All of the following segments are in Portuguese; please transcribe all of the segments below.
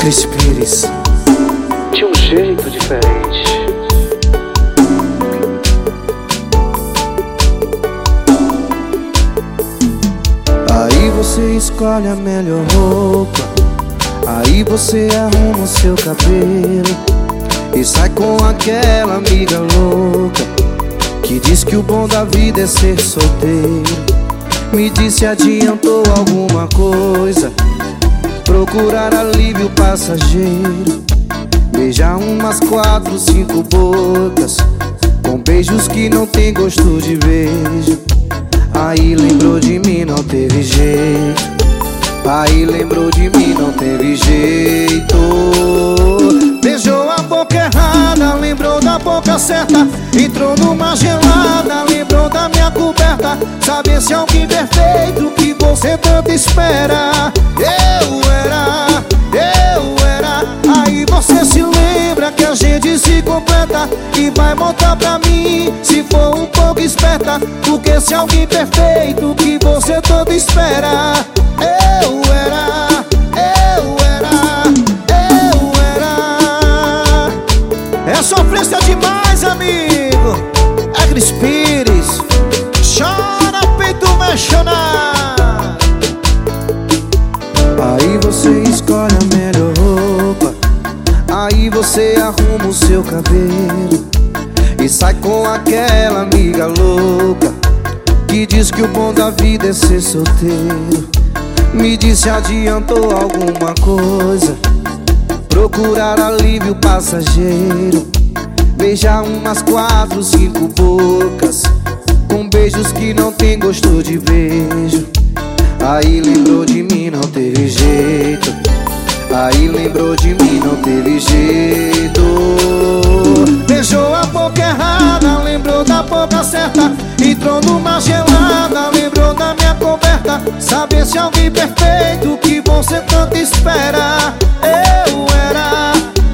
Cris Pires de um jeito diferente. Aí você escolhe a melhor roupa, aí você arruma o seu cabelo e sai com aquela amiga louca que diz que o bom da vida é ser solteiro. Me disse adiantou alguma coisa, procurar alívio passageiro, beijar umas 4, 5 bocas, com beijos que não tem gosto de beijo. Aí lembrou de mim, não teve jeito. Aí lembrou de mim, não teve jeito. Beijou a boca errada, lembrou da boca certa. Entrou numa gelada, lembrou da minha coberta. Sabe esse alguém perfeito que você tanto espera. Eu era. Aí você se lembra que a gente se completa e vai voltar pra mim se for um pouco esperta. Porque esse alguém perfeito que você tanto espera. Eu era. É sofrência demais, amigo. É Cris Pires. Chora, peito vai chorar. Aí você escolhe a melhor roupa, aí você arruma o seu cabelo e sai com aquela amiga louca que diz que o bom da vida é ser solteiro. Me disse adiantou alguma coisa, procurar alívio passageiro, beijar umas 4, 5 bocas, com beijos que não tem gosto de beijo. Aí lembrou de mim, não teve jeito. Aí lembrou de mim, não teve jeito. Beijou a boca errada, lembrou da boca certa. Entrou numa gelada, lembrou da minha coberta. Sabe esse alguém perfeito que você tanto espera. Eu era.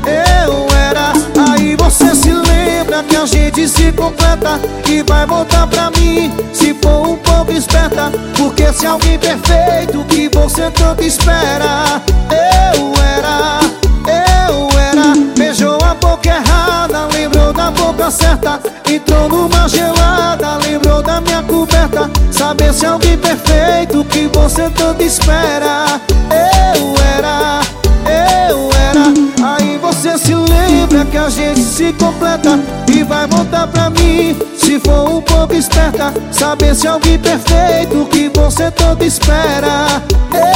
Aí você se lembra que a gente se completa e vai voltar pra mim se for um pouco esperta. Porque esse alguém perfeito que você tanto espera. Eu era. Beijou a boca errada, lembrou da boca certa. Entrou numa gelada, lembrou da minha coberta. Sabe esse alguém perfeito que você tanto espera. Eu era. Aí você se lembra que a gente se completa e vai voltar pra mim se for um pouco esperta. Saber se alguém perfeito que você tanto espera.